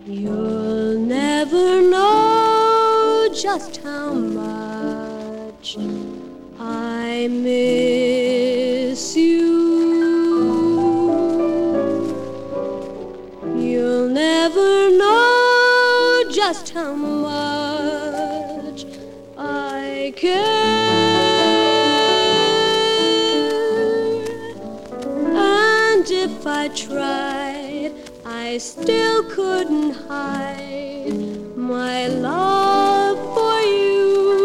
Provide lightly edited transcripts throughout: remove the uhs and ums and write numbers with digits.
You'll never know just how much I miss you. You'll never know just how much I care. And if I tried, I still couldn't hide my love for you.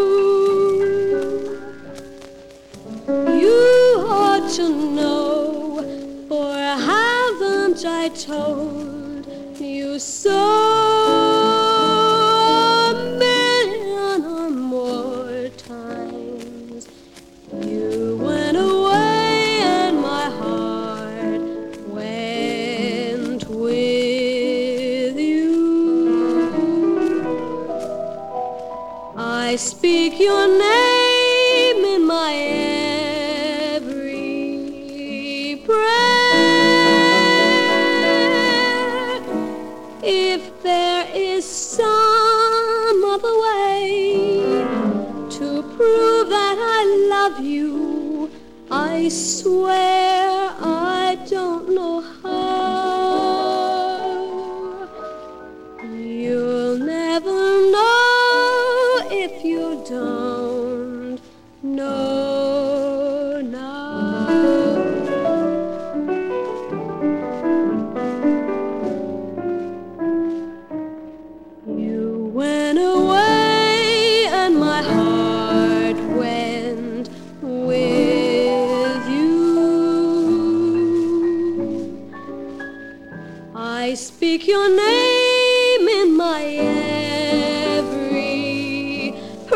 You ought to know, for haven't I told you so a million or more times? You went away and my heart went with you. I speak your name in my every prayer. If there is some other way to prove that I love you, I swear I don't know how. You'll never know if you don't know now. You went away and my heart went with you. I speak your name in my every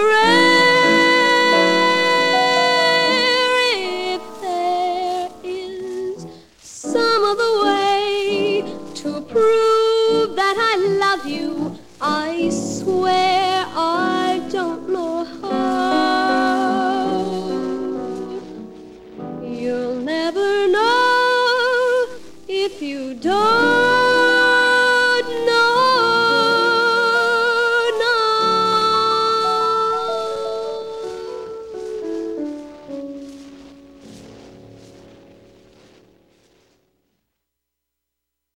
prayer. If there is some other way to prove that I love you, I swear